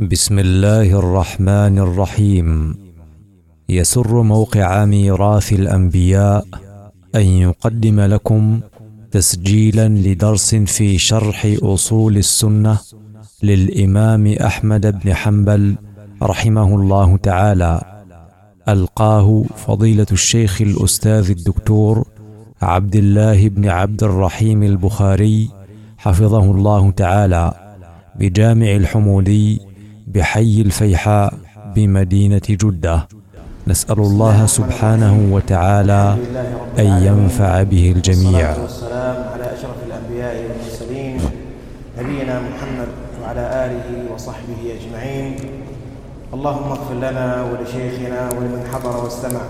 بسم الله الرحمن الرحيم. يسر موقع ميراث الأنبياء أن يقدم لكم تسجيلا لدرس في شرح أصول السنة للإمام أحمد بن حنبل رحمه الله تعالى، ألقاه فضيلة الشيخ الأستاذ الدكتور عبد الله بن عبد الرحيم البخاري حفظه الله تعالى بجامع الحمودي بحي الفيحاء بمدينة جدة. نسأل الله سبحانه وتعالى أن ينفع به الجميع. والصلاة والسلام على أشرف الأنبياء والمرسلين نبينا محمد وعلى آله وصحبه أجمعين. اللهم اغفر لنا ولشيخنا ولمن حضر واستمع.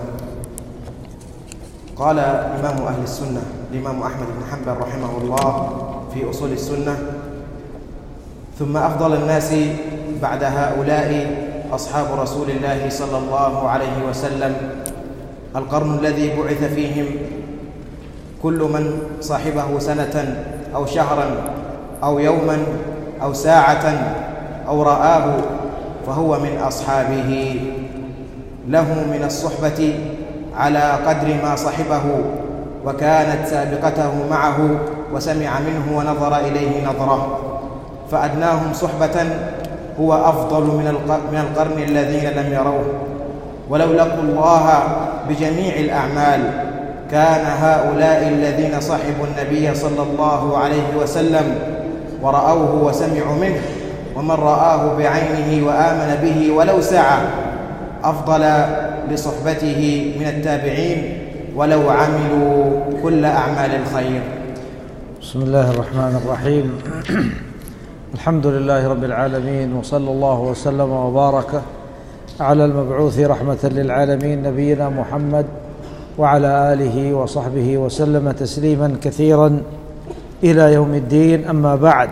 قال إمام أهل السنة الإمام أحمد بن حنبل رحمه الله في أصول السنة: ثم أفضل الناس بعد هؤلاء أصحاب رسول الله صلى الله عليه وسلم، القرن الذي بعث فيهم كل من صاحبه سنة أو شهرا أو يوما أو ساعة أو رآه فهو من أصحابه، له من الصحبة على قدر ما صحبه وكانت سابقته معه وسمع منه ونظر إليه نظرة، فأدناهم صحبة هو أفضل من القرن الذين لم يروه. ولو لقوا الله بجميع الأعمال كان هؤلاء الذين صحبوا النبي صلى الله عليه وسلم ورأوه وسمعوا منه ومن رآه بعينه وآمن به ولو ساعة أفضل لصحبته من التابعين ولو عملوا كل أعمال الخير. بسم الله الرحمن الرحيم. الحمد لله رب العالمين، وصلى الله وسلم وبارك على المبعوث رحمة للعالمين نبينا محمد وعلى آله وصحبه وسلم تسليما كثيرا إلى يوم الدين. أما بعد،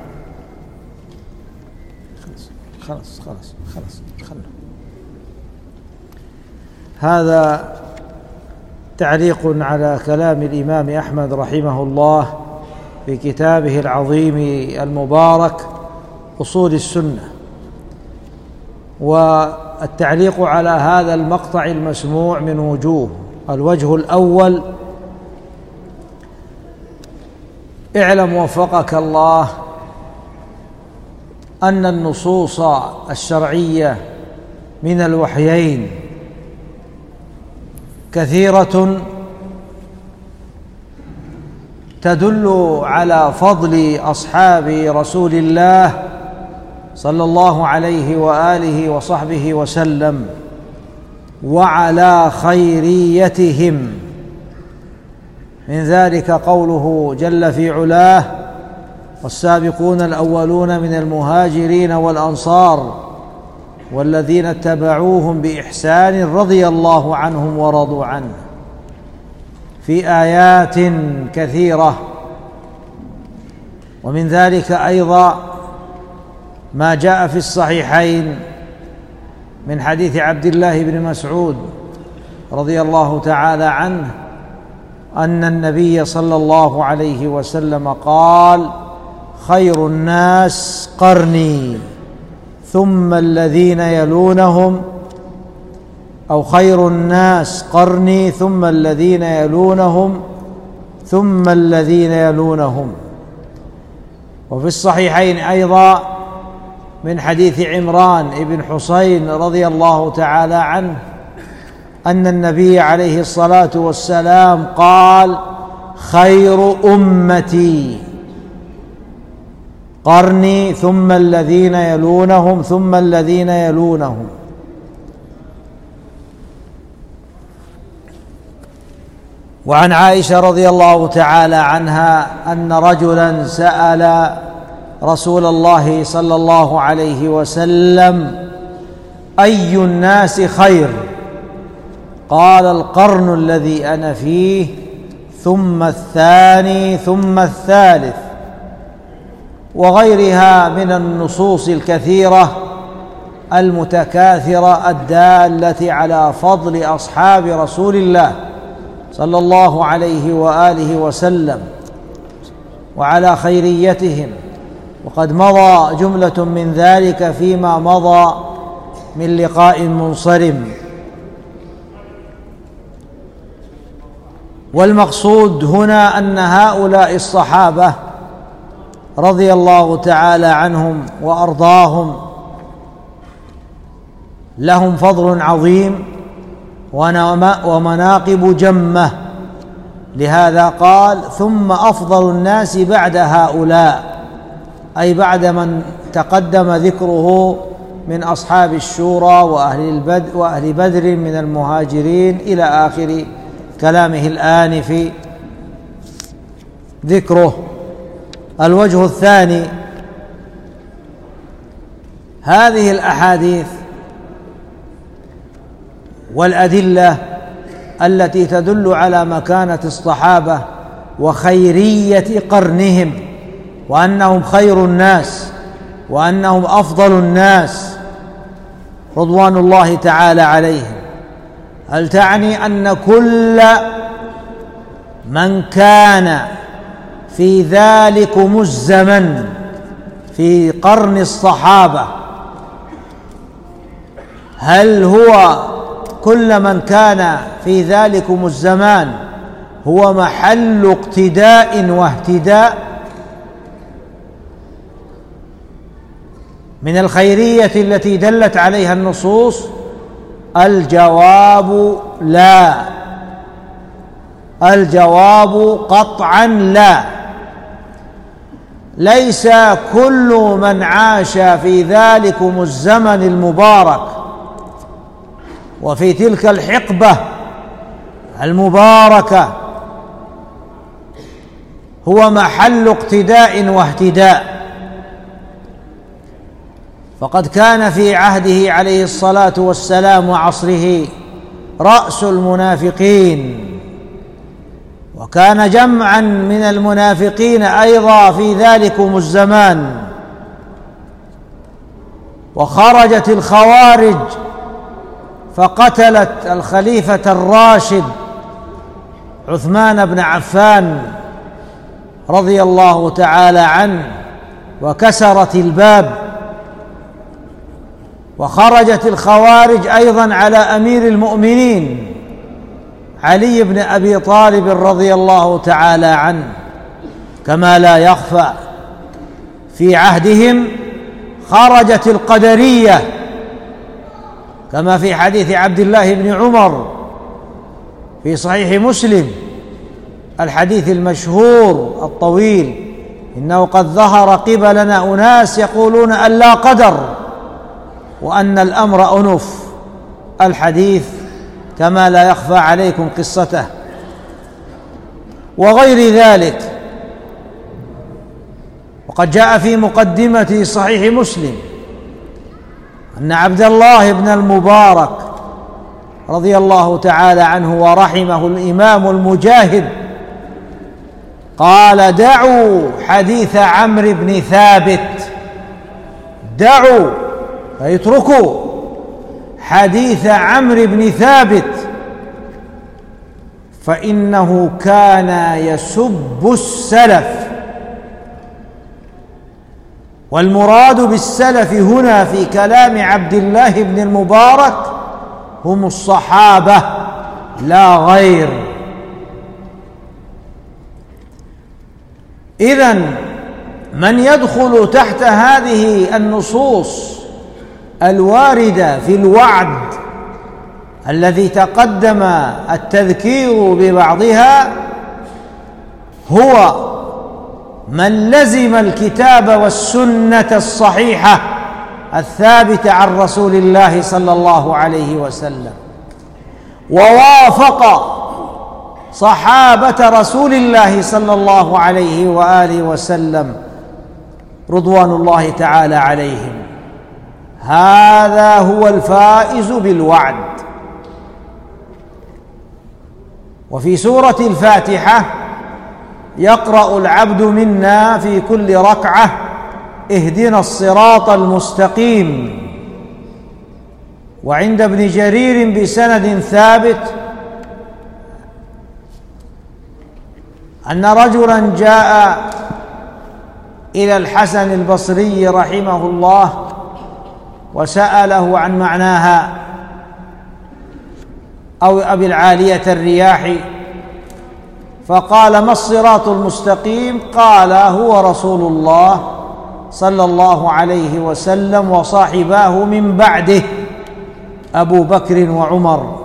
خلاص هذا تعليق على كلام الإمام أحمد رحمه الله في كتابه العظيم المبارك أصول السنة. والتعليق على هذا المقطع المسموع من وجوه: الوجه الأول: اعلم وفقك الله أن النصوص الشرعية من الوحيين كثيرة تدل على فضل أصحاب رسول الله صلى الله عليه وآله وصحبه وسلم وعلى خيريتهم. من ذلك قوله جل في علاه: والسابقون الأولون من المهاجرين والأنصار والذين اتبعوهم بإحسان رضي الله عنهم ورضوا عنه، في آيات كثيرة. ومن ذلك أيضا ما جاء في الصحيحين من حديث عبد الله بن مسعود رضي الله تعالى عنه أن النبي صلى الله عليه وسلم قال: خير الناس قرني ثم الذين يلونهم، أو خير الناس قرني ثم الذين يلونهم ثم الذين يلونهم. وفي الصحيحين أيضا من حديث عمران بن حسين رضي الله تعالى عنه أن النبي عليه الصلاة والسلام قال: خير أمتي قرني ثم الذين يلونهم ثم الذين يلونهم. وعن عائشة رضي الله تعالى عنها أن رجلا سأل رسول الله صلى الله عليه وسلم: أي الناس خير؟ قال: القرن الذي أنا فيه ثم الثاني ثم الثالث. وغيرها من النصوص الكثيرة المتكاثرة الدالة على فضل أصحاب رسول الله صلى الله عليه وآله وسلم وعلى خيريتهم وقد مضى جملة من ذلك فيما مضى من لقاء منصرم. والمقصود هنا أن هؤلاء الصحابة رضي الله تعالى عنهم وأرضاهم لهم فضل عظيم ومناقب جمة، لهذا قال ثم أفضل الناس بعد هؤلاء، أي بعد من تقدم ذكره من أصحاب الشورى وأهل بدر من المهاجرين إلى آخر كلامه الآنف ذكره. الوجه الثاني، هذه الأحاديث والأدلة التي تدل على مكانة الصحابة وخيرية قرنهم، وأنهم خير الناس وأنهم أفضل الناس رضوان الله تعالى عليهم، هل تعني أن كل من كان في ذلكم الزمن في قرن الصحابة، هل هو كل من كان في ذلكم الزمان هو محل اقتداء واهتداء من الخيرية التي دلت عليها النصوص؟ الجواب لا، الجواب قطعا لا. ليس كل من عاش في ذلكم الزمن المبارك وفي تلك الحقبة المباركة هو محل اقتداء واهتداء، فقد كان في عهده عليه الصلاة والسلام وعصره رأس المنافقين، وكان جمعا من المنافقين أيضا في ذلكم الزمان، وخرجت الخوارج فقتلت الخليفة الراشد عثمان بن عفان رضي الله تعالى عنه وكسرت الباب، وخرجت الخوارج أيضا على أمير المؤمنين علي بن أبي طالب رضي الله تعالى عنه، كما لا يخفى في عهدهم خرجت القدرية، كما في حديث عبد الله بن عمر في صحيح مسلم، الحديث المشهور الطويل: إنه قد ظهر قبلنا أناس يقولون أن لا قدر وأن الأمر أنف، الحديث كما لا يخفى عليكم قصته. وغير ذلك، وقد جاء في مقدمة صحيح مسلم أن عبد الله بن المبارك رضي الله تعالى عنه ورحمه الإمام المجاهد قال: دعوا حديث عمرو بن ثابت، دعوا فيتركوا حديث عمرو بن ثابت، فإنه كان يسب السلف. والمراد بالسلف هنا في كلام عبد الله بن المبارك هم الصحابة لا غير. إذن من يدخل تحت هذه النصوص الواردة في الوعد الذي تقدم التذكير ببعضها هو من لزم الكتاب والسنة الصحيحة الثابتة عن رسول الله صلى الله عليه وسلم، ووافق صحابة رسول الله صلى الله عليه وآله وسلم رضوان الله تعالى عليهم، هذا هو الفائز بالوعد. وفي سورة الفاتحة يقرأ العبد منا في كل ركعة: اهدنا الصراط المستقيم. وعند ابن جرير بسند ثابت أن رجلا جاء إلى الحسن البصري رحمه الله وسأله عن معناها، أو أبي العالية الرياحي، فقال: ما الصراط المستقيم؟ قال: هو رسول الله صلى الله عليه وسلم وصاحباه من بعده أبو بكر وعمر.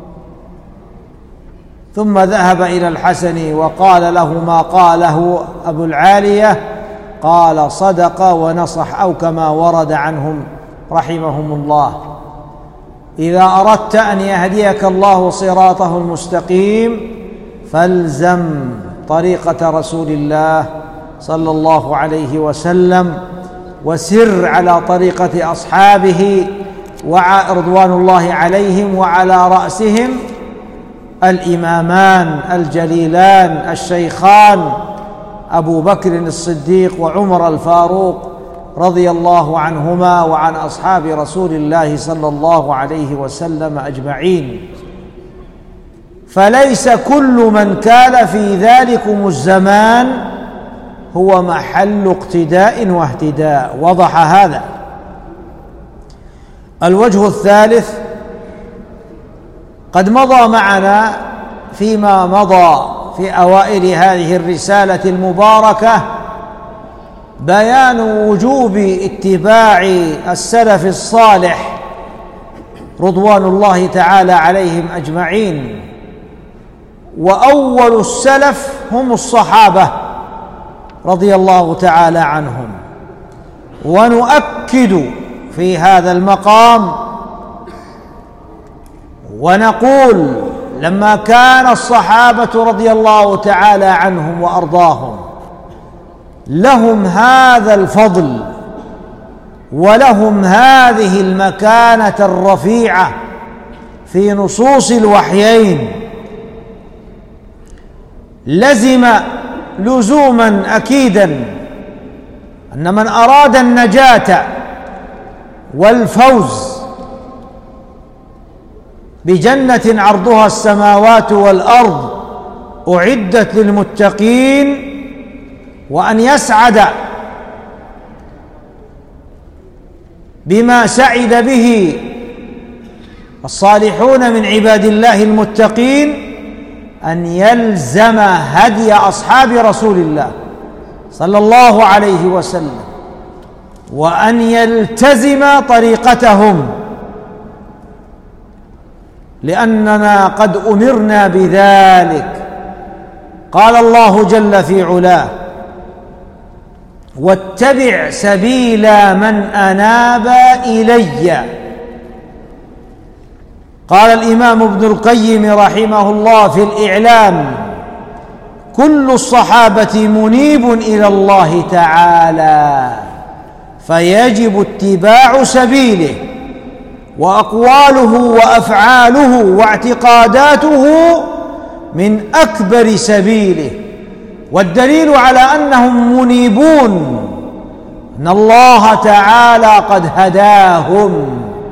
ثم ذهب إلى الحسن وقال له ما قاله أبو العالية، قال: صدق ونصح، أو كما ورد عنهم رحمهم الله. إذا أردت أن يهديك الله صراطه المستقيم فالزم طريقة رسول الله صلى الله عليه وسلم، وسر على طريقة أصحابه رضوان الله عليهم، وعلى رأسهم الإمامان الجليلان الشيخان أبو بكر الصديق وعمر الفاروق رضي الله عنهما وعن أصحاب رسول الله صلى الله عليه وسلم أجمعين. فليس كل من كان في ذلكم الزمان هو محل اقتداء واهتداء. وضح هذا. الوجه الثالث: قد مضى معنا فيما مضى في أوائل هذه الرسالة المباركة بيان وجوب اتباع السلف الصالح رضوان الله تعالى عليهم أجمعين، وأول السلف هم الصحابة رضي الله تعالى عنهم. ونؤكد في هذا المقام ونقول: لما كان الصحابة رضي الله تعالى عنهم وأرضاهم لهم هذا الفضل ولهم هذه المكانة الرفيعة في نصوص الوحيين، لزم لزوما أكيدا أن من أراد النجاة والفوز بجنة عرضها السماوات والأرض أعدت للمتقين، وأن يسعد بما سعد به الصالحون من عباد الله المتقين، أن يلزم هدي أصحاب رسول الله صلى الله عليه وسلم، وأن يلتزم طريقتهم، لأننا قد أمرنا بذلك. قال الله جل في علاه: واتبع سبيل من أناب إلي. قال الإمام ابن القيم رحمه الله في الإعلام: كل الصحابة منيب إلى الله تعالى، فيجب اتباع سبيله، وأقواله وأفعاله واعتقاداته من أكبر سبيله. والدليل على أنهم منيبون أن الله تعالى قد هداهم،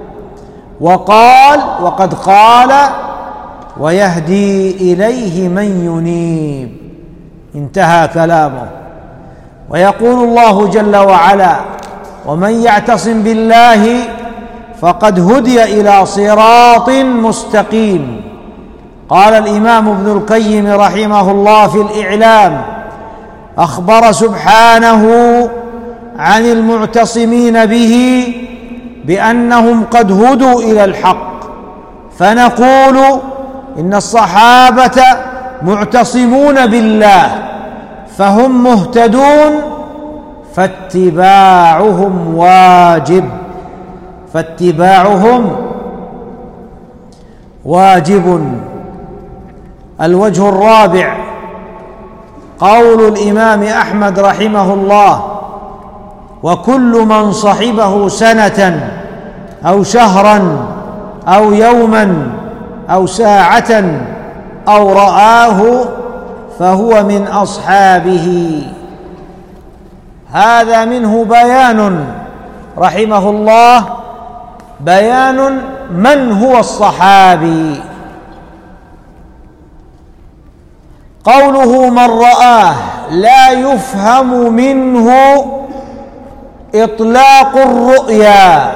وقد قال: ويهدي إليه من ينيب. انتهى كلامه. ويقول الله جل وعلا: ومن يعتصم بالله فقد هدي إلى صراط مستقيم. قال الإمام ابن القيم رحمه الله في الإعلام: أخبر سبحانه عن المعتصمين به بأنهم قد هدوا إلى الحق، فنقول إن الصحابة معتصمون بالله فهم مهتدون، فاتباعهم واجب. الوجه الرابع: قول الإمام أحمد رحمه الله: وكل من صحبه سنة أو شهرا أو يوما أو ساعة أو رآه فهو من أصحابه. هذا منه بيان رحمه الله، بيان من هو الصحابي. قوله من رآه لا يفهم منه إطلاق الرؤيا،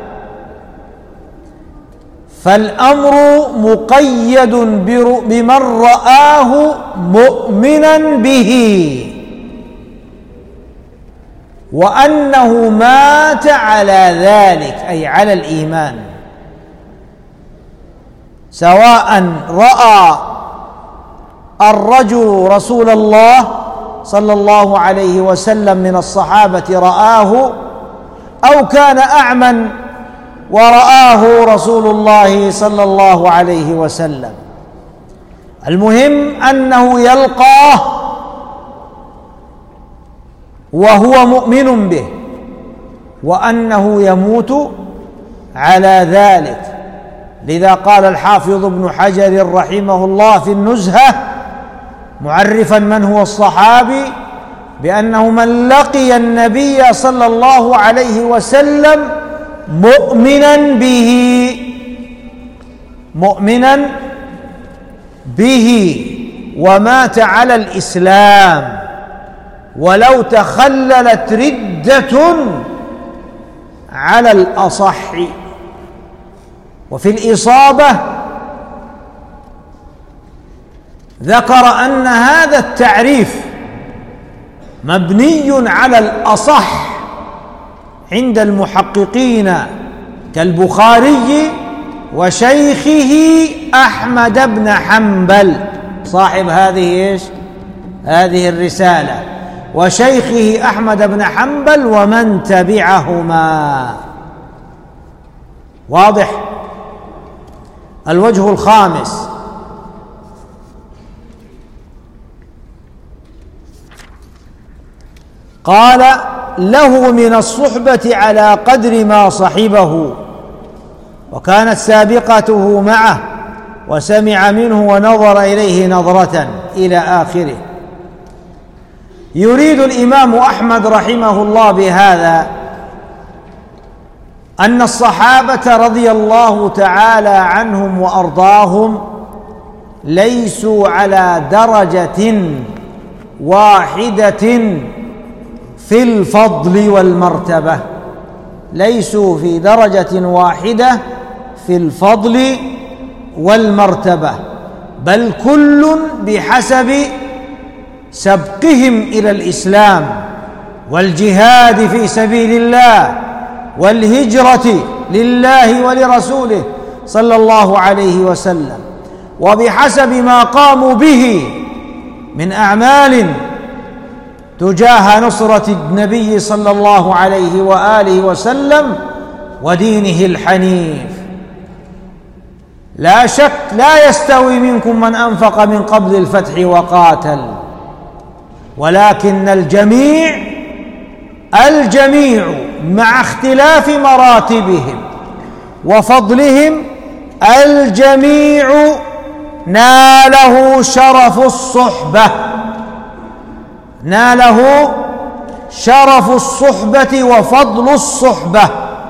فالأمر مقيد بمن رآه مؤمنا به، وأنه مات على ذلك أي على الإيمان، سواء رأى الرجل رسول الله صلى الله عليه وسلم من الصحابة رآه، أو كان أعمى ورآه رسول الله صلى الله عليه وسلم. المهم أنه يلقاه وهو مؤمن به، وأنه يموت على ذلك. لذا قال الحافظ ابن حجر رحمه الله في النزهة معرفا من هو الصحابي بأنه من لقي النبي صلى الله عليه وسلم مؤمنا به ومات على الإسلام، ولو تخللت ردة على الأصح. وفي الإصابة ذكر أن هذا التعريف مبني على الأصح عند المحققين كالبخاري وشيخه أحمد بن حنبل صاحب هذه الرسالة، وشيخه أحمد بن حنبل ومن تبعهما. واضح؟ الوجه الخامس: قال: له من الصحبة على قدر ما صحبه، وكانت سابقته معه، وسمع منه ونظر إليه نظرة، إلى آخره. يريد الإمام أحمد رحمه الله بهذا أن الصحابة رضي الله تعالى عنهم وأرضاهم ليسوا على درجة واحدة في الفضل والمرتبة، ليسوا في درجة واحدة في الفضل والمرتبة، بل كل بحسب سبقهم إلى الإسلام والجهاد في سبيل الله والهجرة لله ولرسوله صلى الله عليه وسلم، وبحسب ما قاموا به من أعمال تجاه نصرة النبي صلى الله عليه وآله وسلم ودينه الحنيف. لا شك لا يستوي منكم من أنفق من قبل الفتح وقاتل، ولكن الجميع مع اختلاف مراتبهم وفضلهم الجميع ناله شرف الصحبة وفضل الصحبة،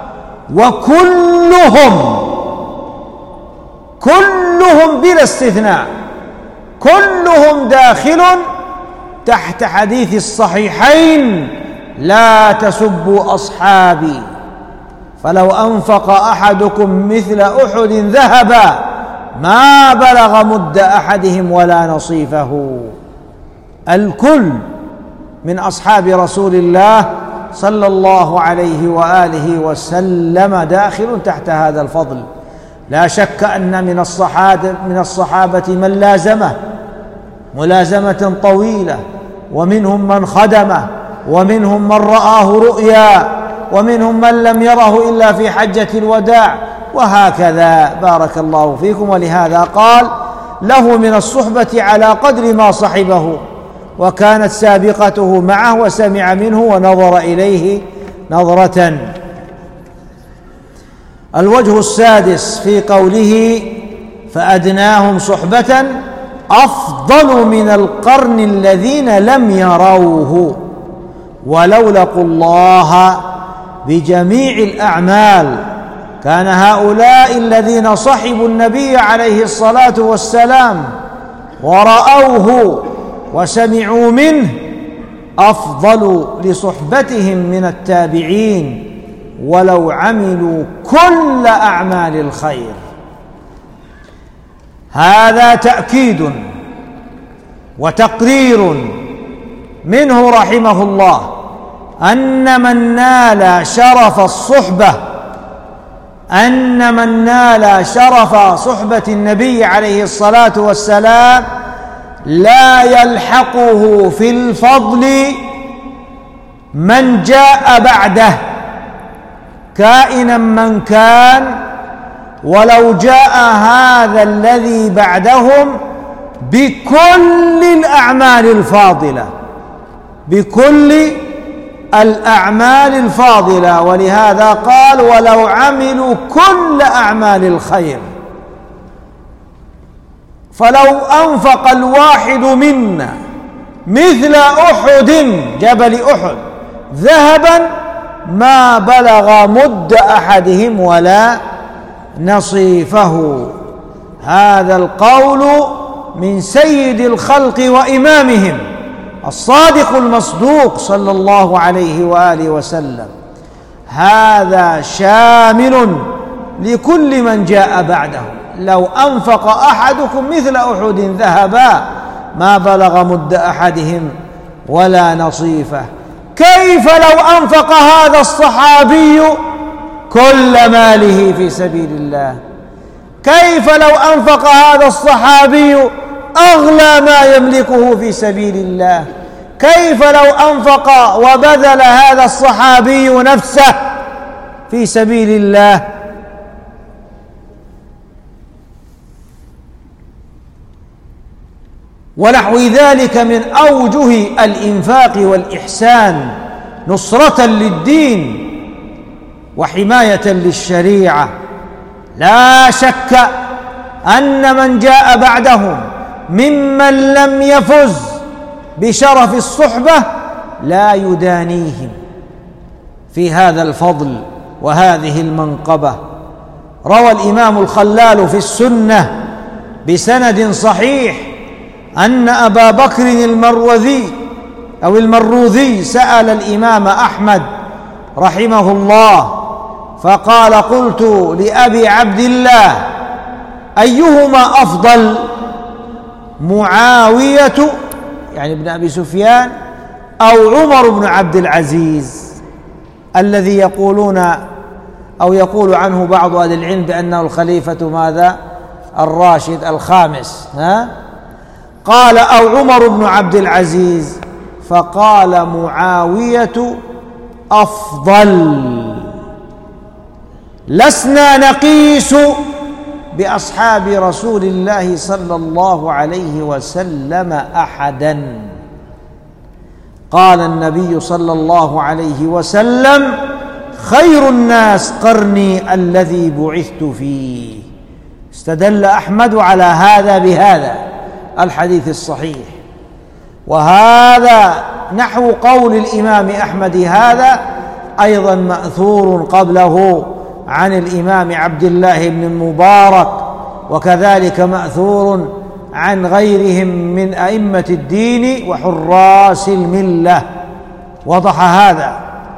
وكلهم بلا استثناء كلهم داخل تحت حديث الصحيحين: لا تسبوا أصحابي، فلو أنفق أحدكم مثل أحد ذهبا ما بلغ مد أحدهم ولا نصيفه. الكل من أصحاب رسول الله صلى الله عليه وآله وسلم داخل تحت هذا الفضل. لا شك أن من الصحابة من لازمه ملازمة طويلة، ومنهم من خدمه، ومنهم من رآه رؤيا، ومنهم من لم يره إلا في حجة الوداع، وهكذا. بارك الله فيكم. ولهذا قال: له من الصحبة على قدر ما صحبه، وكانت سابقته معه، وسمع منه ونظر إليه نظرة. الوجه السادس في قوله: فأدناهم صحبة أفضل من القرن الذين لم يروه ولو لقوا الله بجميع الأعمال. كان هؤلاء الذين صحبوا النبي عليه الصلاة والسلام ورأوه وسمعوا منه أفضل لصحبتهم من التابعين ولو عملوا كل أعمال الخير. هذا تأكيد وتقرير منه رحمه الله أن من نال شرف صحبة النبي عليه الصلاة والسلام لا يلحقه في الفضل من جاء بعده كائنا من كان، ولو جاء هذا الذي بعدهم بكل الأعمال الفاضلة، ولهذا قال ولو عملوا كل أعمال الخير. فلو أنفق الواحد منا مثل أحد، جبل أحد، ذهبا ما بلغ مد أحدهم ولا نصيفه. هذا القول من سيد الخلق وإمامهم الصادق المصدوق صلى الله عليه وآله وسلم. هذا شامل لكل من جاء بعده. لو أنفق أحدكم مثل أحد ذهبا ما بلغ مد أحدهم ولا نصيفه. كيف لو أنفق هذا الصحابي كل ماله في سبيل الله؟ كيف لو أنفق هذا الصحابي أغلى ما يملكه في سبيل الله؟ كيف لو أنفق وبذل هذا الصحابي نفسه في سبيل الله؟ ونحو ذلك من أوجه الإنفاق والإحسان نصرة للدين وحماية للشريعة. لا شك أن من جاء بعدهم ممن لم يفز بشرف الصحبة لا يدانيهم في هذا الفضل وهذه المنقبة. روى الإمام الخلال في السنة بسند صحيح أن أبا بكر المروذي سأل الإمام أحمد رحمه الله فقال: قلت لأبي عبد الله أيهما أفضل، معاوية يعني ابن أبي سفيان أو عمر بن عبد العزيز الذي يقول عنه بعض أهل العلم بأنه الخليفة ماذا؟ الراشد الخامس. قال: أو عمر بن عبد العزيز، فقال: معاوية أفضل. لسنا نقيس بأصحاب رسول الله صلى الله عليه وسلم أحدا. قال النبي صلى الله عليه وسلم: خير الناس قرني الذي بعثت فيه. استدل أحمد على هذا بهذا الحديث الصحيح. وهذا نحو قول الإمام أحمد هذا أيضا مأثور قبله عن الإمام عبد الله بن المبارك، وكذلك مأثور عن غيرهم من أئمة الدين وحراس الملة. وضح هذا.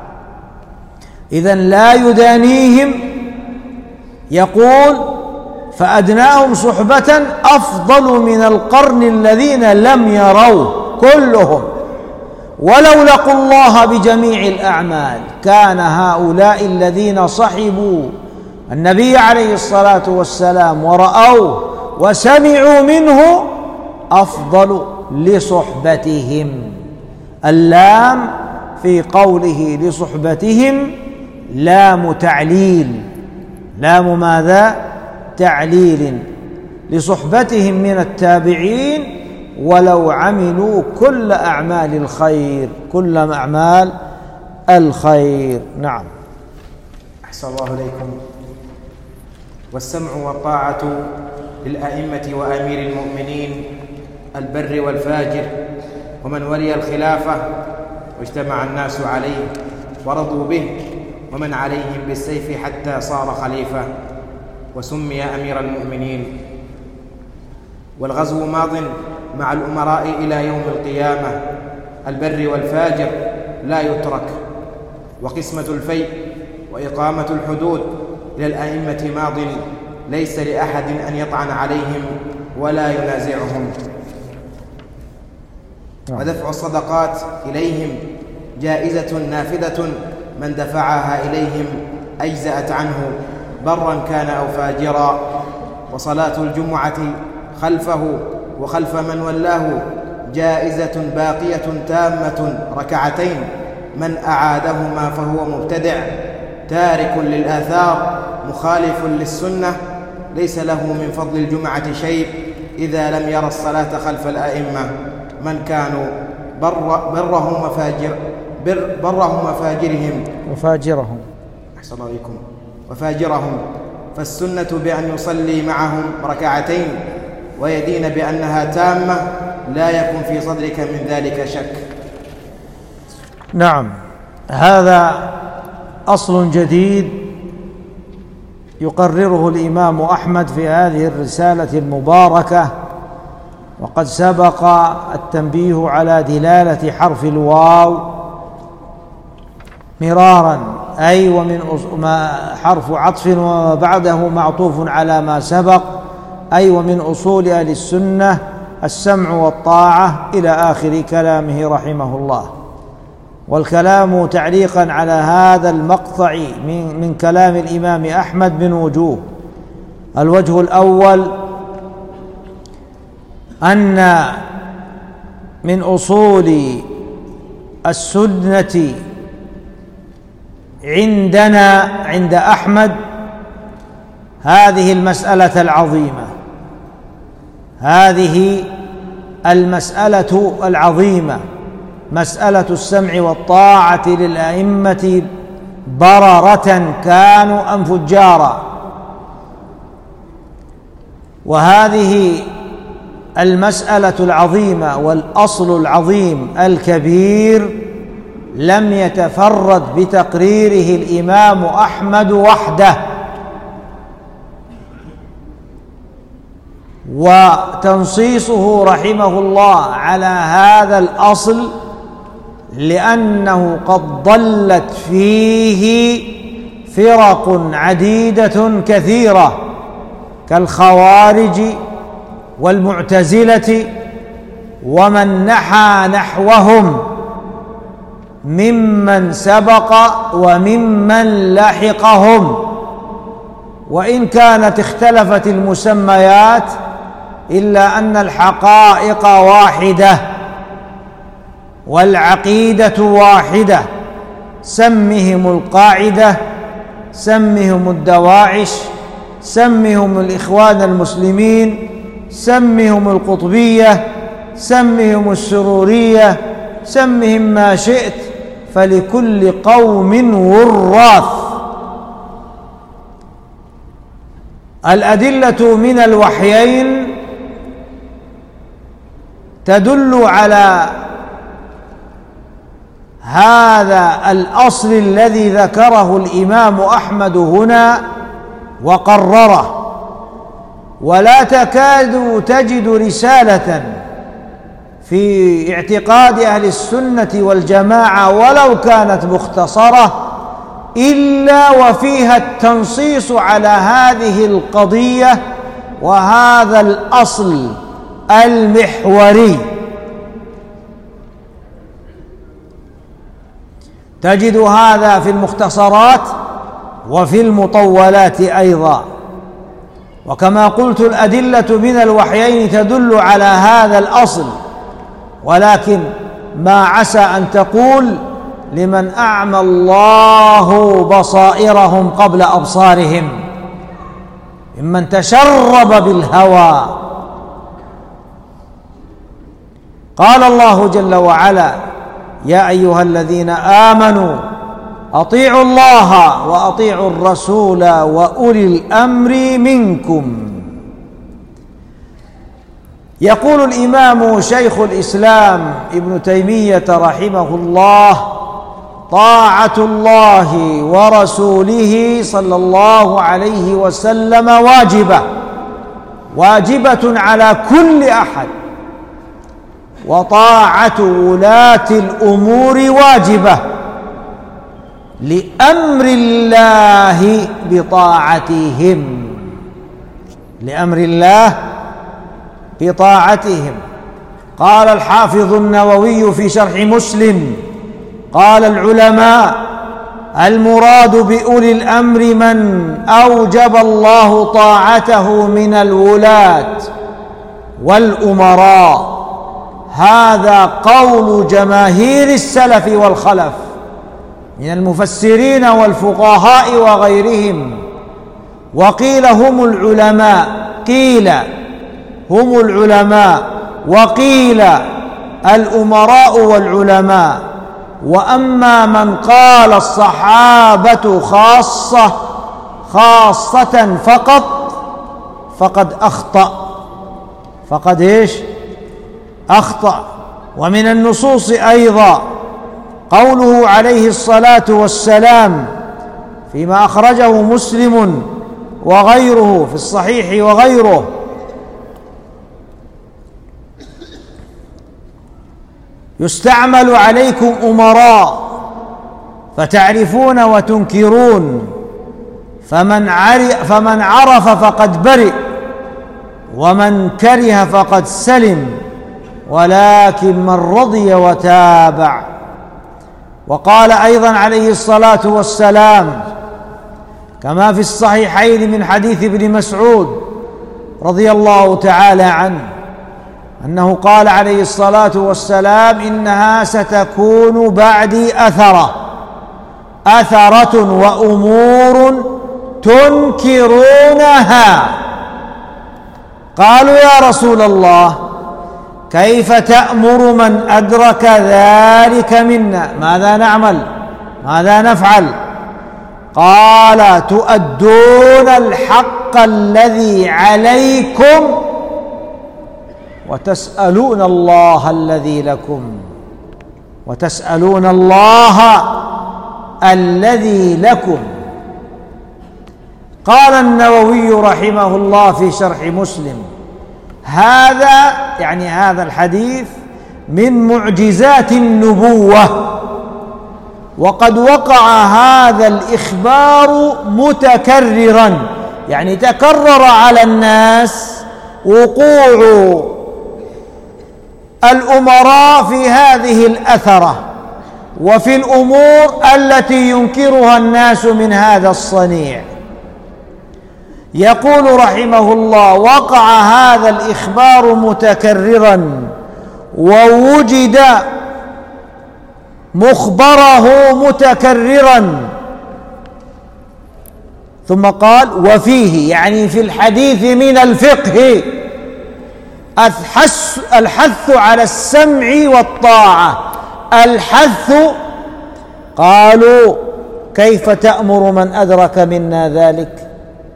إذن لا يدانيهم. يقول: فأدناهم صحبة أفضل من القرن الذين لم يروه كلهم ولو لقوا الله بجميع الأعمال. كان هؤلاء الذين صحبوا النبي عليه الصلاة والسلام ورأوه وسمعوا منه أفضل لصحبتهم. اللام في قوله لصحبتهم لام تعليل. لام ماذا؟ تعليل. لصحبتهم من التابعين ولو عملوا كل أعمال الخير. كل أعمال الخير. نعم. أحسن الله إليكم. والسمع والطاعة للأئمة وأمير المؤمنين البر والفاجر ومن ولي الخلافة واجتمع الناس عليه ورضوا به، ومن عليهم بالسيف حتى صار خليفة وسمي أمير المؤمنين. والغزو ماض مع الأمراء إلى يوم القيامة، البر والفاجر لا يترك، وقسمة الفيء وإقامة الحدود للأئمة ماض ليس لأحد أن يطعن عليهم ولا ينازعهم. ودفع الصدقات إليهم جائزة نافذة، من دفعها إليهم أجزأت عنه برا كان أو فاجرا. وصلاة الجمعة خلفه وخلف من ولاه جائزة باقية تامة ركعتين، من أعادهما فهو مبتدع تارك للآثار مخالف للسنة، ليس له من فضل الجمعة شيء إذا لم يرى الصلاة خلف الأئمة من كانوا وفاجرهم. فالسنة بأن يصلي معهم ركعتين ويدين بأنها تامة، لا يكن في صدرك من ذلك شك. نعم، هذا أصل جديد يقرره الإمام أحمد في هذه الرسالة المباركة، وقد سبق التنبيه على دلالة حرف الواو مرارا، أي ومن حرف عطف وما بعده معطوف على ما سبق، أي ومن أصول أهل السنة السمع والطاعة إلى آخر كلامه رحمه الله. والكلام تعليقا على هذا المقطع من كلام الإمام أحمد من وجوه. الوجه الأول أن من أصول السنة عندنا عند أحمد هذه المسألة العظيمة، هذه المسألة العظيمة، مسألة السمع والطاعة للأئمة بررة كانوا أم فجارا. وهذه المسألة العظيمة والأصل العظيم الكبير لم يتفرد بتقريره الإمام أحمد وحده، وتنصيصه رحمه الله على هذا الأصل لأنه قد ضلت فيه فرق عديدة كثيرة كالخوارج والمعتزلة ومن نحى نحوهم ممن سبق وممن لحقهم. وإن كانت اختلفت المسميات إلا أن الحقائق واحدة والعقيدة واحدة، سمهم القاعدة، سمهم الدواعش، سمهم الإخوان المسلمين، سمهم القطبية، سمهم السرورية، سمهم ما شئت، فلكل قوم وراث. الأدلة من الوحيين تدل على هذا الأصل الذي ذكره الإمام أحمد هنا وقرره، ولا تكاد تجد رسالة في اعتقاد أهل السنة والجماعة ولو كانت مختصرة إلا وفيها التنصيص على هذه القضية وهذا الأصل المحوري. تجد هذا في المختصرات وفي المطولات أيضا. وكما قلت الأدلة من الوحيين تدل على هذا الأصل، ولكن ما عسى أن تقول لمن أعمى الله بصائرهم قبل أبصارهم، ممن تشرب بالهوى. قال الله جل وعلا: يا أيها الذين آمنوا أطيعوا الله وأطيعوا الرسول وأولي الأمر منكم. يقول الإمام شيخ الإسلام ابن تيمية رحمه الله: طاعة الله ورسوله صلى الله عليه وسلم واجبة على كل أحد، وطاعة ولاة الأمور واجبة لأمر الله بطاعتهم، لأمر الله بطاعتهم. قال الحافظ النووي في شرح مسلم: قال العلماء: المراد بأولي الأمر من أوجب الله طاعته من الولاة والأمراء. هذا قول جماهير السلف والخلف من المفسرين والفقهاء وغيرهم. وقيل هم العلماء، قيل هم العلماء، وقيل الأمراء والعلماء. وأما من قال الصحابة خاصة فقد أخطأ، فقد إيش؟ أخطأ. ومن النصوص أيضا قوله عليه الصلاة والسلام فيما أخرجه مسلم وغيره في الصحيح وغيره: يستعمل عليكم أمراء فتعرفون وتنكرون، فمن عرف فقد برئ، ومن كره فقد سلم، ولكن من رضي وتابع. وقال أيضا عليه الصلاة والسلام كما في الصحيحين من حديث ابن مسعود رضي الله تعالى عنه أنه قال عليه الصلاة والسلام: إنها ستكون بعدي أثرة وأمور تنكرونها. قالوا: يا رسول الله، كيف تأمر من أدرك ذلك منا؟ ماذا نعمل؟ ماذا نفعل؟ قال: تؤدون الحق الذي عليكم وتسألون الله الذي لكم، وتسألون الله الذي لكم. قال النووي رحمه الله في شرح مسلم: هذا يعني هذا الحديث من معجزات النبوة، وقد وقع هذا الإخبار متكررا، يعني تكرر على الناس وقوع الأمراء في هذه الأثرة وفي الأمور التي ينكرها الناس من هذا الصنيع. يقول رحمه الله: وقع هذا الإخبار متكررا ووجد مخبره متكررا. ثم قال: وفيه، يعني في الحديث من الفقه، الحث على السمع والطاعة. الحث، قالوا: كيف تأمر من أدرك منا ذلك؟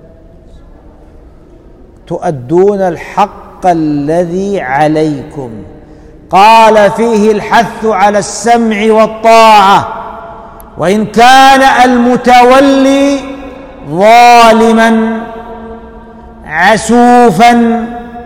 تؤدون الحق الذي عليكم. قال: فيه الحث على السمع والطاعة، وإن كان المتولي ظالما عسوفا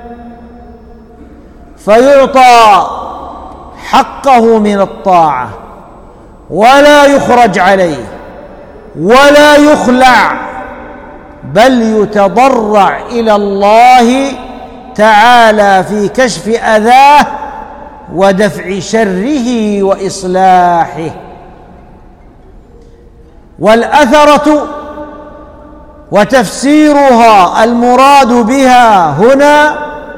فيعطى حقه من الطاعة ولا يخرج عليه ولا يخلع، بل يتضرع إلى الله تعالى في كشف أذاه ودفع شره وإصلاحه. والأثرة وتفسيرها المراد بها هنا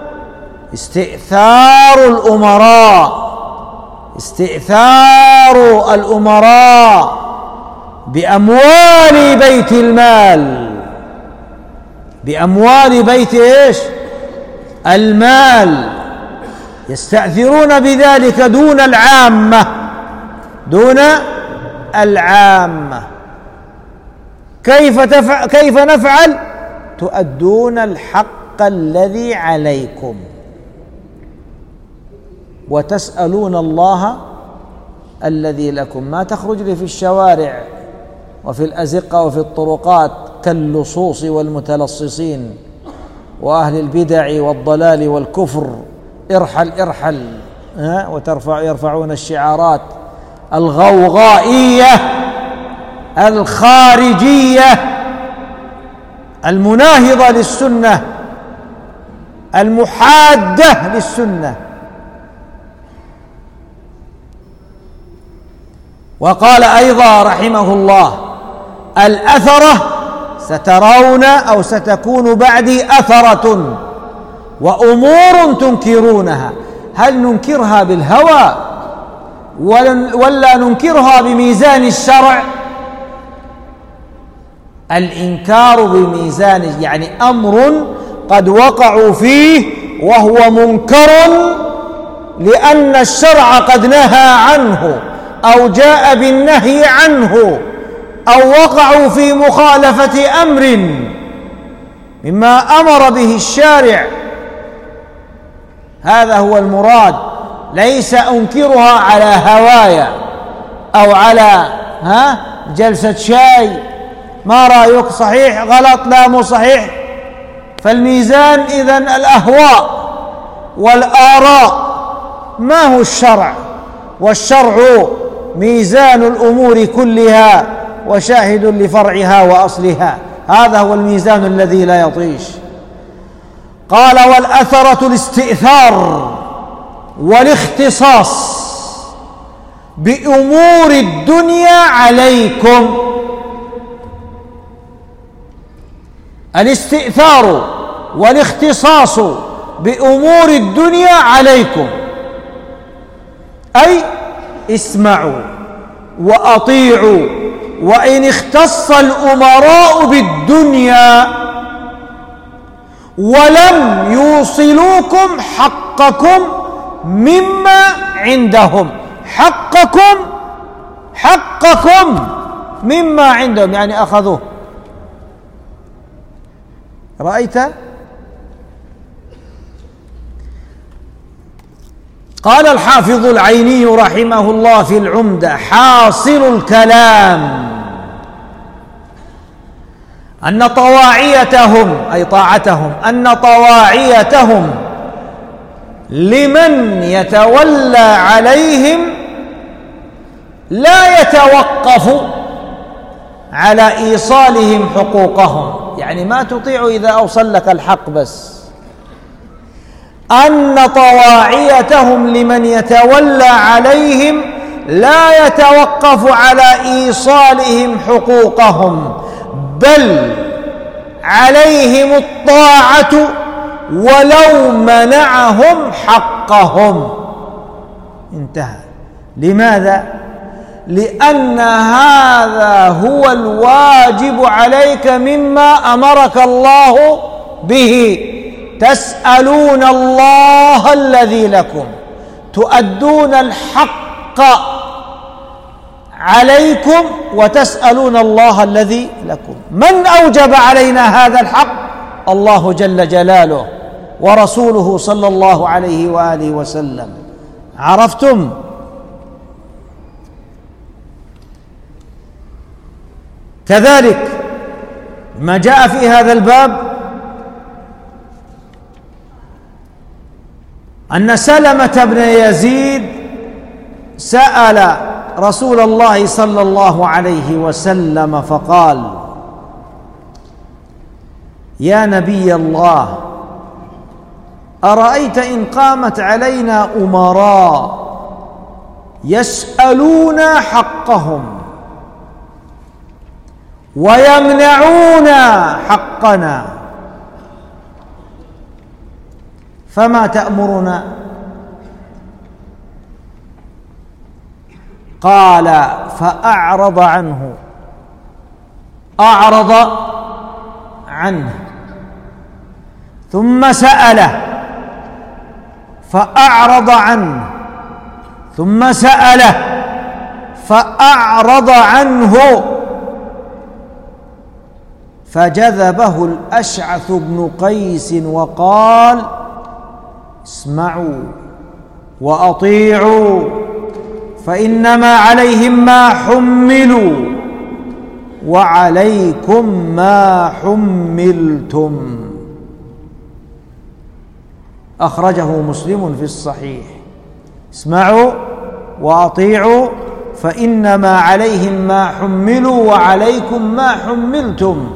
استئثار الأمراء بأموال بيت المال، بأموال بيت إيش؟ المال، يستأثرون بذلك دون العامة. كيف نفعل؟ تؤدون الحق الذي عليكم وتسألون الله الذي لكم. ما تخرج لي في الشوارع وفي الأزقة وفي الطرقات كاللصوص والمتلصصين وأهل البدع والضلال والكفر: ارحل ارحل يرفعون الشعارات الغوغائية الخارجية المناهضة للسنة المحادة للسنة. وقال أيضا رحمه الله: الأثرة سترون أو ستكون بعدي أثرة وأمور تنكرونها. هل ننكرها بالهوى ولا ننكرها بميزان الشرع؟ الإنكار بميزان، يعني أمر قد وقعوا فيه وهو منكر لأن الشرع قد نهى عنه أو جاء بالنهي عنه، أو وقعوا في مخالفة أمر مما أمر به الشارع. هذا هو المراد، ليس أنكرها على هوايا أو على جلسة شاي، ما رأيك صحيح غلط لا مو صحيح. فالميزان إذن الأهواء والآراء، ما هو الشرع؟ والشرع ميزان الأمور كلها وشاهد لفرعها وأصلها، هذا هو الميزان الذي لا يطيش. قال: والأثرة الاستئثار والاختصاص بأمور الدنيا عليكم. الاستئثار والاختصاص بأمور الدنيا عليكم، أي اسمعوا وأطيعوا، وإن اختص الأمراء بالدنيا ولم يوصلوكم حقكم مما عندهم، حقكم مما عندهم، يعني أخذوه. رأيت؟ قال الحافظ العيني رحمه الله في العمدة: حاصل الكلام أن طواعيتهم، أي طاعتهم، أن طواعيتهم لمن يتولى عليهم لا يتوقف على إيصالهم حقوقهم، يعني ما تطيع إذا أوصل لك الحق بس. أن طواعيتهم لمن يتولى عليهم لا يتوقف على إيصالهم حقوقهم، بل عليهم الطاعة ولو منعهم حقهم. انتهى. لماذا؟ لأن هذا هو الواجب عليك مما أمرك الله به. تسألون الله الذي لكم، تؤدون الحق عليكم وتسألون الله الذي لكم. من أوجب علينا هذا الحق؟ الله جل جلاله ورسوله صلى الله عليه وآله وسلم. عرفتم؟ كذلك ما جاء في هذا الباب أن سلمة بن يزيد سأل رسول الله صلى الله عليه وسلم فقال: يا نبي الله، أرأيت إن قامت علينا أمراء يسألون حقهم ويمنعون حقنا، فما تأمرنا؟ قال: فأعرض عنه ثم سأله فأعرض عنه ثم سأله فأعرض عنه، فجذبه الأشعث بن قيس وقال: اسمعوا وأطيعوا، فإنما عليهم ما حملوا وعليكم ما حملتم. أخرجه مسلم في الصحيح. اسمعوا وأطيعوا فإنما عليهم ما حملوا وعليكم ما حملتم.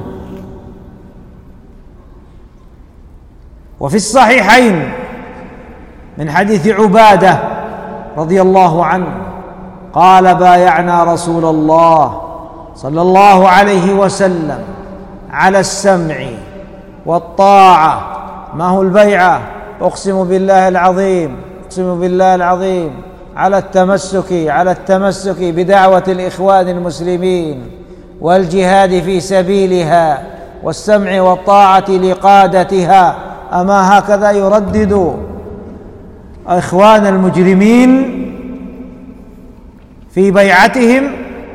وفي الصحيحين من حديث عبادة رضي الله عنه قال: بايعنا رسول الله صلى الله عليه وسلم على السمع والطاعة. ما هو البيعة؟ أقسم بالله العظيم، أقسم بالله العظيم، على التمسك بدعوة الإخوان المسلمين والجهاد في سبيلها والسمع والطاعة لقادتها. أما هكذا يردد إخوان المجرمين في بيعتهم؟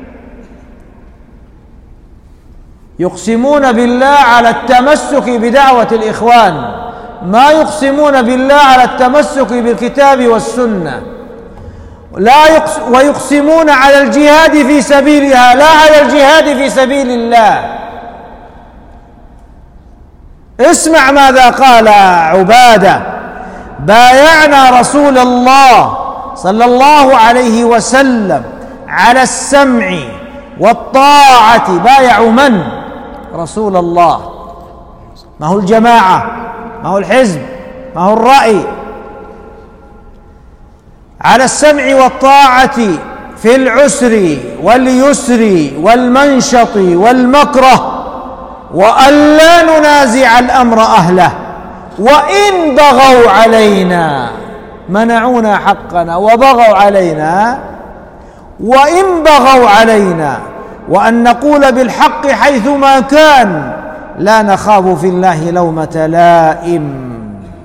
يقسمون بالله على التمسك بدعوة الإخوان، ما يقسمون بالله على التمسك بالكتاب والسنة، ويقسمون على الجهاد في سبيلها لا على الجهاد في سبيل الله. اسمع ماذا قال عبادة: بايعنا رسول الله صلى الله عليه وسلم على السمع والطاعة. بايعوا من؟ رسول الله. ما هو الجماعة، ما هو الحزب، ما هو الرأي. على السمع والطاعة في العسر واليسر والمنشط والمكره، وأن لا ننازع الأمر أهله، وإن بغوا علينا، منعونا حقنا وبغوا علينا، وإن بغوا علينا، وأن نقول بالحق حيثما كان، لا نخاف في الله لومة لائم.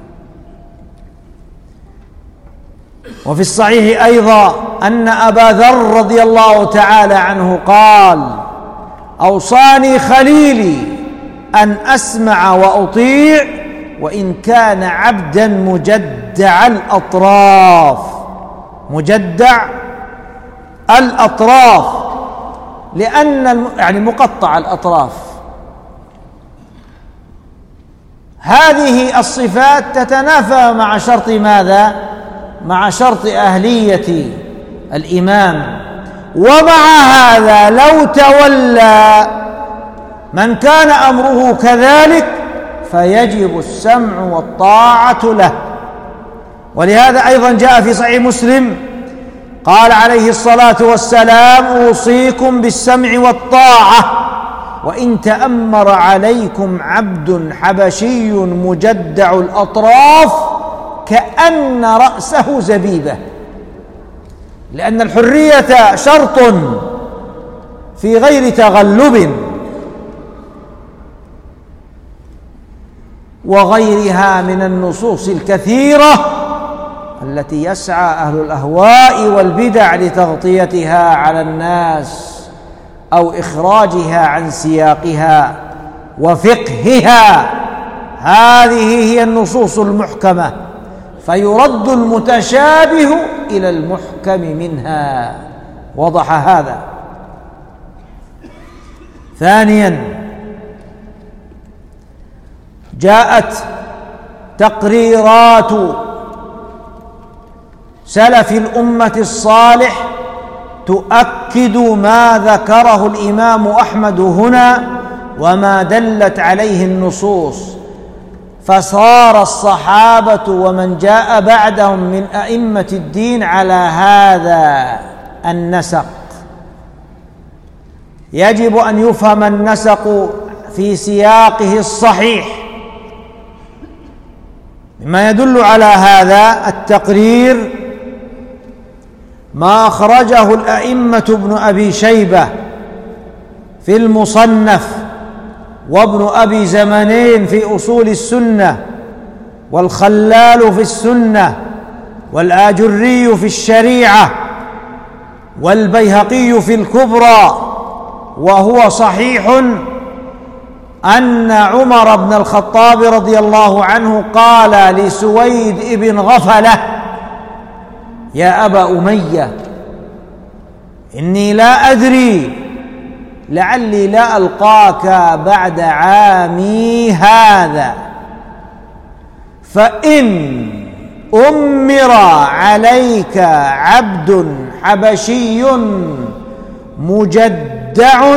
وفي الصحيح أيضا أن أبا ذر رضي الله تعالى عنه قال: أوصاني خليلي أن أسمع وأطيع وإن كان عبدا مجدع الأطراف. مجدع الأطراف لأن يعني مقطع الأطراف. هذه الصفات تتنافى مع شرط ماذا؟ مع شرط أهلية الإمام. ومع هذا لو تولى من كان أمره كذلك فيجب السمع والطاعة له. ولهذا أيضا جاء في صحيح مسلم قال عليه الصلاة والسلام: أوصيكم بالسمع والطاعة وإن تأمر عليكم عبد حبشي مجدع الأطراف كأن رأسه زبيبة. لأن الحرية شرط في غير تغلب وغيرها من النصوص الكثيرة التي يسعى أهل الأهواء والبدع لتغطيتها على الناس أو إخراجها عن سياقها وفقهها. هذه هي النصوص المحكمة، فيرد المتشابه إلى المحكم منها. وضح هذا. ثانيا، جاءت تقريرات سلف الأمة الصالح تؤكد ما ذكره الإمام أحمد هنا وما دلت عليه النصوص. فصار الصحابة ومن جاء بعدهم من أئمة الدين على هذا النسق. يجب أن يفهم النسق في سياقه الصحيح. مما يدل على هذا التقرير ما أخرجه الأئمة ابن أبي شيبة في المصنف، وابن أبي زمنين في أصول السنة، والخلال في السنة، والآجري في الشريعة، والبيهقي في الكبرى. وهو صحيح أن عمر بن الخطاب رضي الله عنه قال لسويد بن غفلة: يا أبا أمية إني لا أدري لعلي لا ألقاك بعد عامي هذا، فإن أمر عليك عبد حبشي مجدع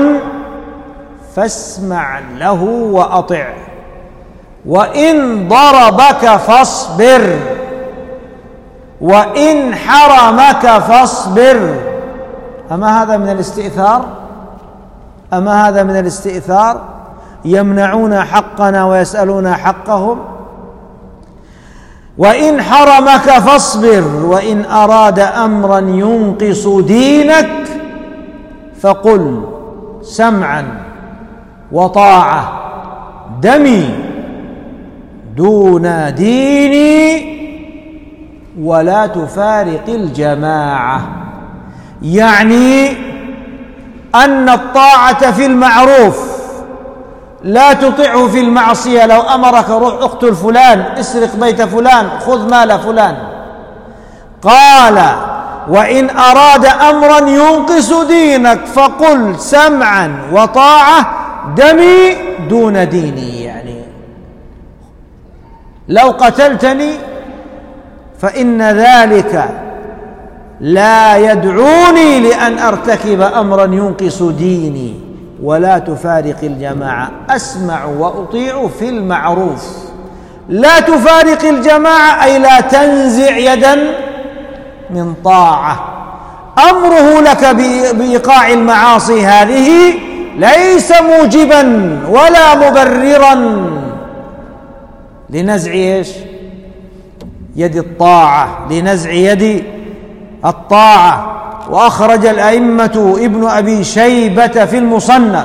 فاسمع له وأطع، وإن ضربك فاصبر، وإن حرمك فاصبر. أما هذا من الاستئثار؟ أما هذا من الاستئثار؟ يمنعون حقنا ويسألون حقهم. وإن حرمك فاصبر، وإن أراد أمرا ينقص دينك فقل سمعا وطاعة، دمي دون ديني، ولا تفارق الجماعة. يعني أن الطاعة في المعروف، لا تطيعه في المعصية. لو أمرك روح اقتل فلان، اسرق بيت فلان، خذ مال فلان، قال وإن أراد أمرا ينقص دينك فقل سمعا وطاعة، دمي دون ديني. يعني لو قتلتني فإن ذلك لا يدعوني لأن أرتكب أمرا ينقص ديني، ولا تفارق الجماعة. أسمع وأطيع في المعروف، لا تفارق الجماعة أي لا تنزع يدا من طاعة. أمره لك بإيقاع المعاصي هذه ليس موجبا ولا مبررا لنزع ايش؟ يد الطاعة، لنزع يد الطاعة. وأخرج الأئمة ابن أبي شيبة في المصنف،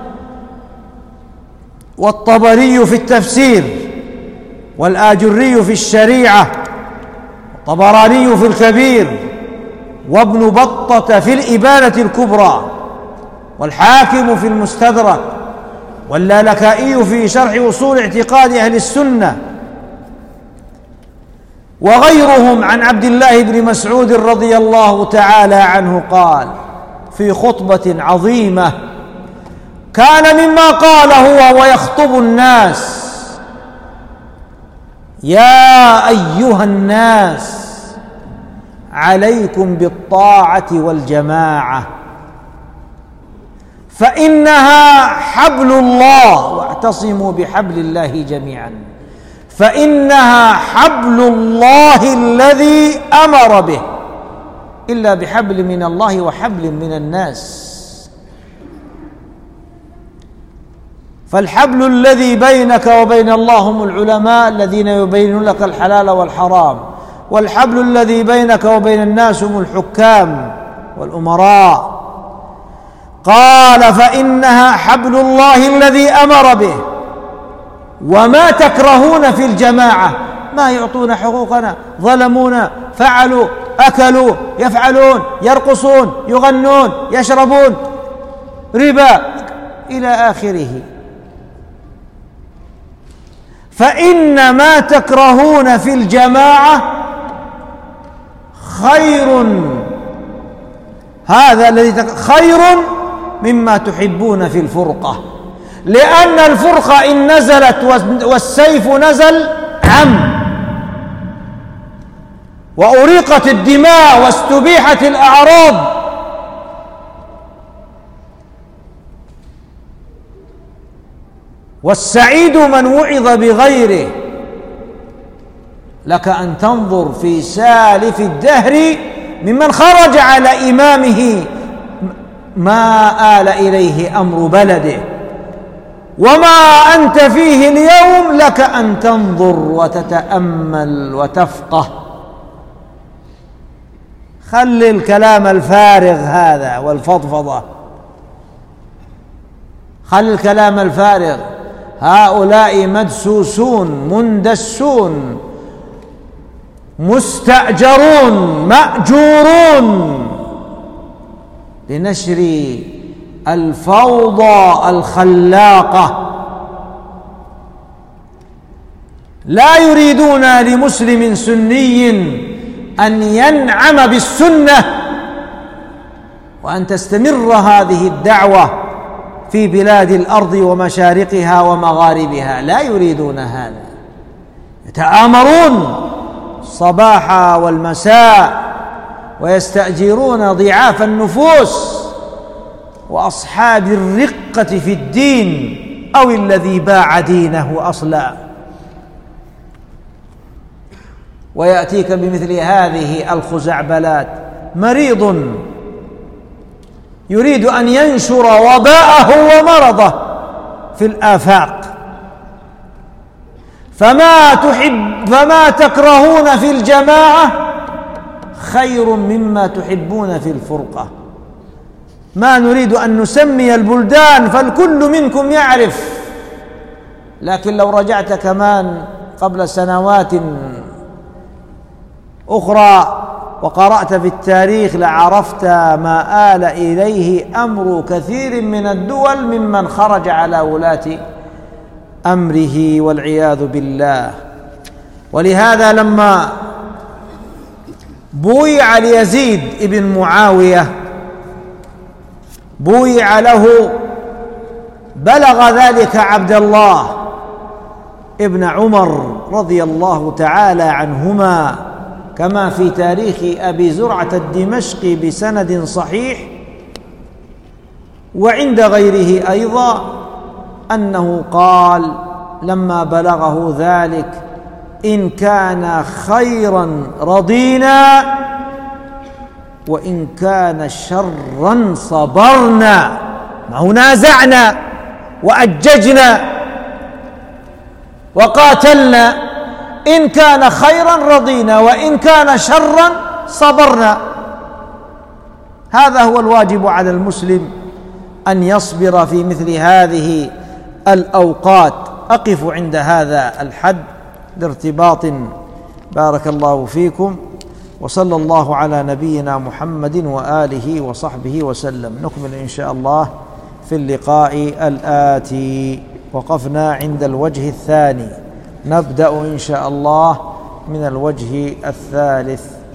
والطبري في التفسير، والآجري في الشريعة، والطبراني في الكبير، وابن بطة في الإبانة الكبرى، والحاكم في المستدرك، واللالكائي في شرح أصول اعتقاد أهل السنة، وغيرهم عن عبد الله بن مسعود رضي الله تعالى عنه قال في خطبة عظيمة كان مما قاله وهو يخطب الناس: يا أيها الناس عليكم بالطاعة والجماعة، فإنها حبل الله، واعتصموا بحبل الله جميعا، فإنها حبل الله الذي أمر به، إلا بحبل من الله وحبل من الناس. فالحبل الذي بينك وبين الله هم العلماء الذين يبينون لك الحلال والحرام، والحبل الذي بينك وبين الناس هم الحكام والأمراء. قال: فإنها حبل الله الذي أمر به. وما تكرهون في الجماعة ما يعطون حقوقنا، ظلمونا، فعلوا، أكلوا، يفعلون، يرقصون، يغنون، يشربون، ربا، إلى آخره. فإن ما تكرهون في الجماعة خير، هذا الذي خير مما تحبون في الفرقة، لأن الفرقة إن نزلت والسيف نزل عم، وأريقت الدماء واستبيحت الأعراض. والسعيد من وعظ بغيره. لك أن تنظر في سالف الدهر ممن خرج على إمامه ما آل إليه أمر بلده، وما أنت فيه اليوم لك أن تنظر وتتأمل وتفقه. خل الكلام الفارغ هذا والفضفضة، خل الكلام الفارغ. هؤلاء مدسوسون مندسون مستأجرون مأجورون لنشر الفوضى الخلاقة. لا يريدون لمسلم سني أن ينعم بالسنة وأن تستمر هذه الدعوة في بلاد الأرض ومشارقها ومغاربها، لا يريدون هذا. يتآمرون الصباح والمساء ويستأجرون ضعاف النفوس وأصحاب الرقة في الدين أو الذي باع دينه أصلا. ويأتيك بمثل هذه الخزعبلات مريض يريد أن ينشر وباءه ومرضه في الآفاق، فما تكرهون في الجماعة خير مما تحبون في الفرقة. ما نريد أن نسمي البلدان فالكل منكم يعرف، لكن لو رجعت كمان قبل سنوات أخرى وقرأت في التاريخ لعرفت ما آل إليه أمر كثير من الدول ممن خرج على ولاة أمره والعياذ بالله. ولهذا لما بويع ليزيد ابن معاوية بويع له بلغ ذلك عبد الله ابن عمر رضي الله تعالى عنهما كما في تاريخ أبي زرعة الدمشقي بسند صحيح وعند غيره أيضا أنه قال لما بلغه ذلك: إن كان خيرا رضينا وإن كان شرا صبرنا. ما نازعنا وأججنا وقاتلنا، إن كان خيرا رضينا وإن كان شرا صبرنا. هذا هو الواجب على المسلم، أن يصبر في مثل هذه الأوقات. أقف عند هذا الحد لارتباط. بارك الله فيكم، وصلى الله على نبينا محمد وآله وصحبه وسلم. نكمل إن شاء الله في اللقاء الآتي. وقفنا عند الوجه الثاني، نبدأ إن شاء الله من الوجه الثالث.